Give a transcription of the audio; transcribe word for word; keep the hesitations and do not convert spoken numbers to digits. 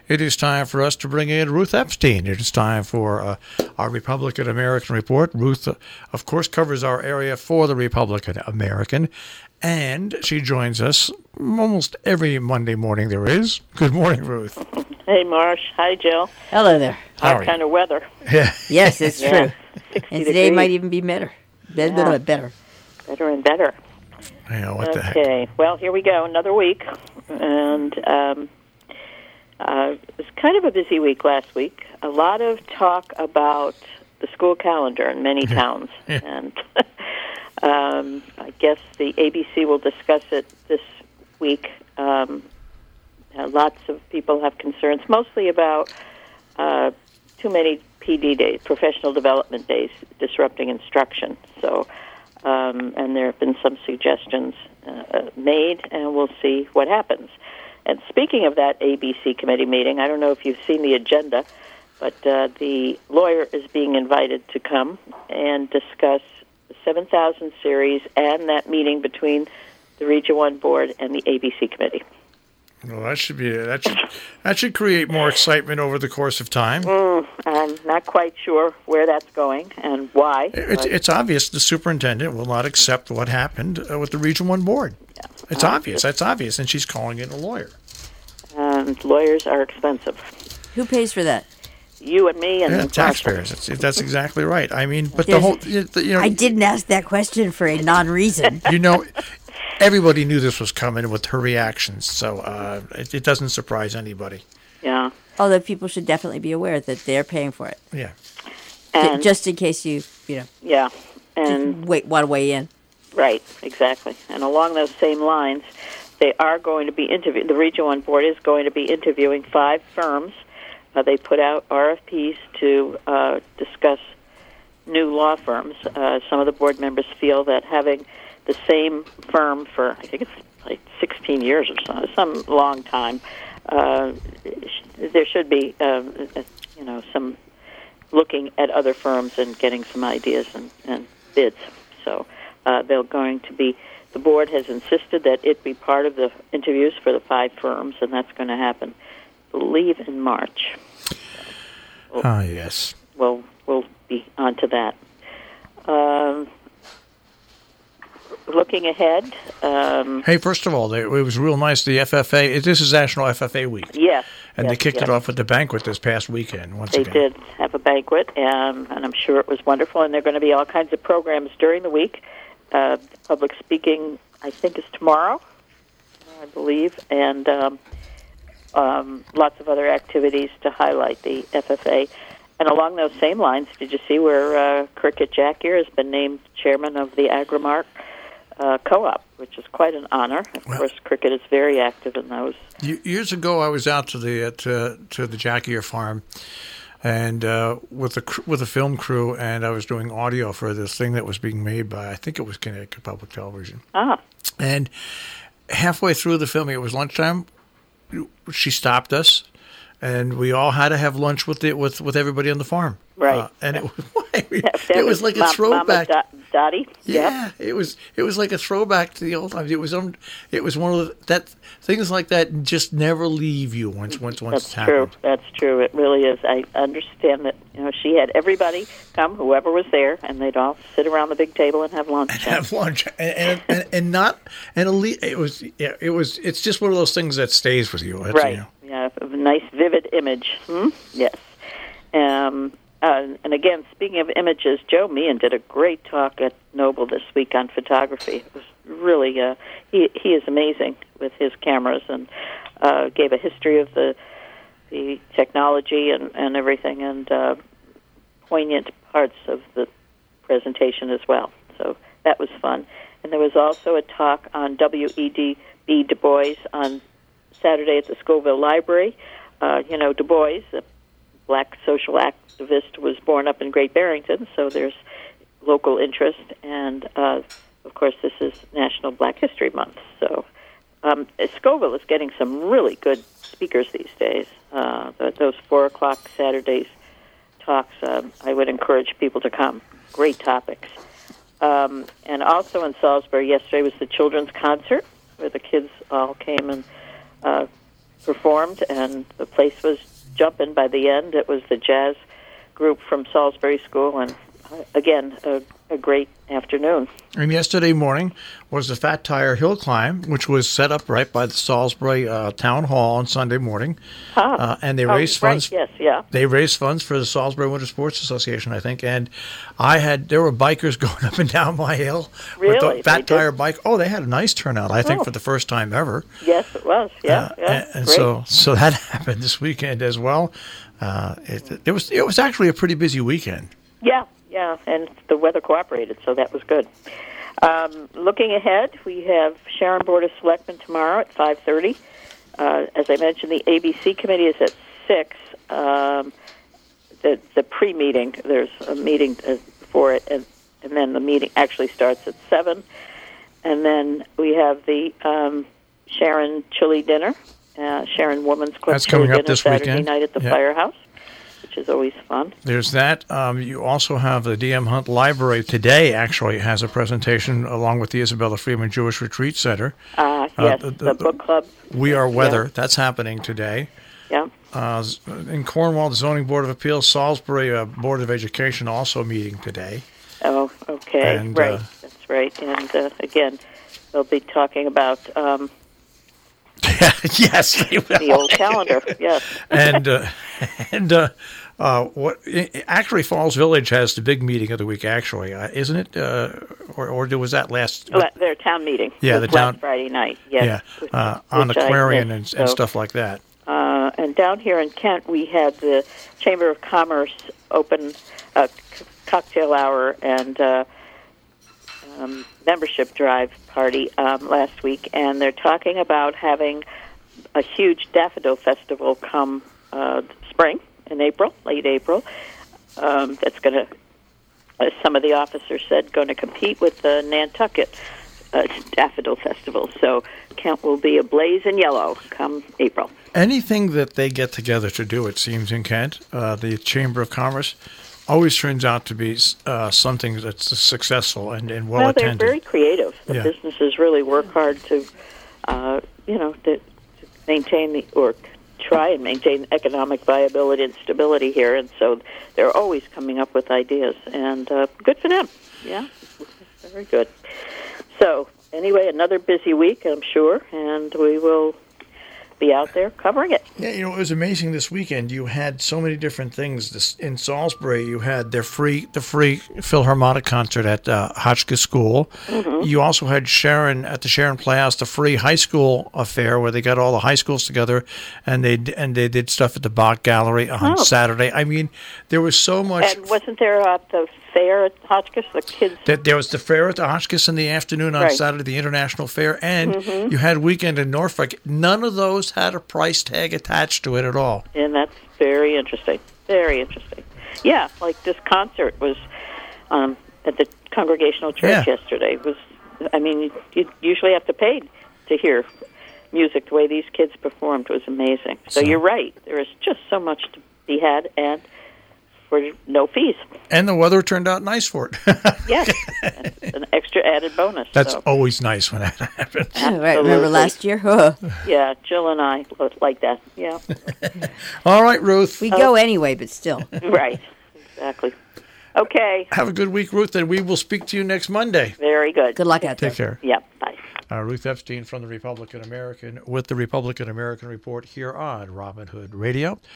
it is time for us to bring in Ruth Epstein. It is time for uh, our Republican American Report. Ruth, uh, of course, covers our area for the Republican American, and she joins us almost every Monday morning there is. Good morning, Ruth. Hey, Marsh. Hi, Jill. Hello there. Hot kind of weather. Yeah. Yes, it's Yeah. true. sixty And today degrees. might even be better. Better, Yeah. better, better. Better and better. Yeah, what the heck? Okay. Well, here we go. Another week. And um, uh, it was kind of a busy week last week. A lot of talk about the school calendar in many towns. Yeah. And um, I guess the A B C will discuss it this week. Um, uh, lots of people have concerns, mostly about uh, too many P D days, professional development days, disrupting instruction. So, um, and there have been some suggestions uh, made, and we'll see what happens. And speaking of that A B C committee meeting, I don't know if you've seen the agenda, but uh, the lawyer is being invited to come and discuss the seven thousand series and that meeting between the Region one board and the A B C committee. Well, that should be that should that should create more excitement over the course of time. Mm, I'm not quite sure where that's going and why. It's it's obvious the superintendent will not accept what happened uh, with the Region one board. Yeah. It's Uh, obvious. That's obvious, and she's calling in a lawyer. And lawyers are expensive. Who pays for that? You and me and Yeah, Marshall. taxpayers. That's, that's exactly right. I mean, but the There's- whole you you know I didn't ask that question for a non-reason. you know everybody knew this was coming with her reactions, so uh, it, it doesn't surprise anybody. Yeah. Although people should definitely be aware that they're paying for it. Yeah. And Just in case you, you know, yeah. And wait, want to weigh in. right, exactly. And along those same lines, they are going to be interview. The Region one board is going to be interviewing five firms. Uh, they put out R F Ps to uh, discuss new law firms. Uh, some of the board members feel that having the same firm for, I think it's like sixteen years or so, some long time, uh, there should be, um, uh, you know, some looking at other firms and getting some ideas and, and bids. So uh, they're going to be, the board has insisted that it be part of the interviews for the five firms, and that's going to happen, I believe, in March. Ah, yes. We'll, we'll be on to that. Um, looking ahead. Um, Hey, first of all, they, it was real nice. The F F A. This is National F F A Week, yes. and yes, they kicked yes. it off with the banquet this past weekend. Once They again, did have a banquet, um, and I'm sure it was wonderful. And there are going to be all kinds of programs during the week. Uh, public speaking, I think, is tomorrow, I believe, and um, um, lots of other activities to highlight the F F A. And along those same lines, did you see where uh, Cricket Jackier has been named chairman of the Agrimark uh, Co-op, which is quite an honor. Of Well- course, Cricket is very active in those. Ye- years ago, I was out to the uh, to to the Jackier farm, and uh, with a cr- with a film crew, and I was doing audio for this thing that was being made by I think it was Connecticut Public Television. Ah, And halfway through the filming, it was lunchtime. She stopped us, and we all had to have lunch with the, with with everybody on the farm. Right. Uh, and it was that it was like a Mom- throwback. Mama Do- Dottie. Yeah, it was it was like a throwback to the old times. It was um, it was one of the, that things like that just never leave you once once once That's it's true. happened. That's true. It really is. I understand that. You know, she had everybody come, whoever was there, and they'd all sit around the big table and have lunch. And have lunch and and, and, and not and elite, it was yeah, it was it's just one of those things that stays with you. That's, Right. You know. Yeah, a nice, vivid image. Hmm? Yes. Um, uh, and again, speaking of images, Joe Meehan did a great talk at Noble this week on photography. It was really, uh, he he is amazing with his cameras, and uh, gave a history of the the technology and, and everything, and uh, poignant parts of the presentation as well. So that was fun. And there was also a talk on W E D B Du Bois on Saturday at the Scoville Library. Uh, you know, Du Bois, a black social activist, was born up in Great Barrington, so there's local interest. And, uh, of course, this is National Black History Month. So um, Scoville is getting some really good speakers these days. Uh, th- those four o'clock Saturdays talks, um, I would encourage people to come. Great topics. Um, and also in Salisbury yesterday was the children's concert, where the kids all came and uh, performed, and the place was jumping by the end. It was the jazz group from Salisbury School, and uh, again, a, a great afternoon. And yesterday morning was the Fat Tire Hill Climb, which was set up right by the Salisbury uh, Town Hall on Sunday morning. Ah. Uh, and they Oh, raised right, funds. yes, yeah. They raised funds for the Salisbury Winter Sports Association, I think. And I had there were bikers going up and down my hill with Really? the Fat They did? Tire bike. Oh, they had a nice turnout, I think, Oh. for the first time ever. Yes, it was. Yeah, Uh, yeah. and and great. so so that happened this weekend as well. Uh, it, it was it was actually a pretty busy weekend. Yeah, yeah, and the weather cooperated, so that was good. Um, looking ahead, we have Sharon Board of Selectmen tomorrow at five thirty. Uh, as I mentioned, the A B C committee is at six. Um, the the pre-meeting, there's a meeting uh, for it, and, and then the meeting actually starts at seven. And then we have the um, Sharon Chili Dinner, uh, Sharon Women's Club That's Chili coming up Dinner this Saturday weekend. night at the Yeah. Firehouse, which is always fun. There's that. Um, you also have the D M Hunt Library today. Actually, has a presentation along with the Isabella Freeman Jewish Retreat Center. Uh, Uh, yes, the- the, the- book club. We Are Weather. Yeah. That's happening today. Yeah. Uh, in Cornwall, the Zoning Board of Appeals, Salisbury uh, Board of Education also meeting today. Oh, okay. And, right. uh, That's right. And uh, again, they'll be talking about um, Yes, they will. the old calendar. Yes. and uh, and uh, uh, what it actually Falls Village has the big meeting of the week. Actually, uh, isn't it? Uh, or or was that last? La- Their town meeting. Yeah, was the town- last Friday night. Yes. yeah, uh, on Which I Aquarian missed, and, and so, stuff like that. Uh, and down here in Kent, we had the Chamber of Commerce open uh, c- cocktail hour and uh, um, membership drive party um, last week, and they're talking about having a huge daffodil festival come uh, spring in April, late April. Um, that's going to, as some of the officers said, going to compete with the Nantucket uh, Daffodil Festival. So Kent will be ablaze in yellow come April. Anything that they get together to do, it seems, in Kent, uh, the Chamber of Commerce, always turns out to be uh, something that's successful and, and well Well, attended. they're very creative. The Yeah. businesses really work hard to, uh, you know, to, to maintain the or try and maintain economic viability and stability here, and so they're always coming up with ideas, and uh, good for them. Yeah, very good. So anyway, another busy week, I'm sure, and we will be out there covering it. Yeah, you know, it was amazing this weekend. You had so many different things. This, in Salisbury, you had their free, the free Philharmonic concert at uh, Hotchkiss School. Mm-hmm. You also had Sharon at the Sharon Playhouse, the free high school affair where they got all the high schools together, and they and they did stuff at the Bach Gallery on Oh. Saturday. I mean, there was so much. And wasn't there uh, the fair at Hotchkiss? The kids. That there was the fair at the Hotchkiss in the afternoon on Right. Mm-hmm. Saturday, the International Fair, and you had weekend in Norfolk. None of those had a price tag attached to it at all. And that's very interesting. Very interesting. Yeah, like this concert was um, at the Congregational Church Yeah. yesterday. It was, I mean, you, you usually have to pay to hear music. The way these kids performed was amazing. So, So- you're right. There is just so much to be had, and for no fees. And the weather turned out nice for it. Yes, it's an extra added bonus. That's so, always nice when that happens. Right, remember Absolutely. last year? Huh. yeah, Jill and I like that. Yeah, All right, Ruth. We go anyway, but still. right. Exactly. Okay, Have a good week, Ruth, and we will speak to you next Monday. very good. Good luck out there. Take care. Yeah, bye. Uh, Ruth Epstein from the Republican American with the Republican American Report here on Robin Hood Radio.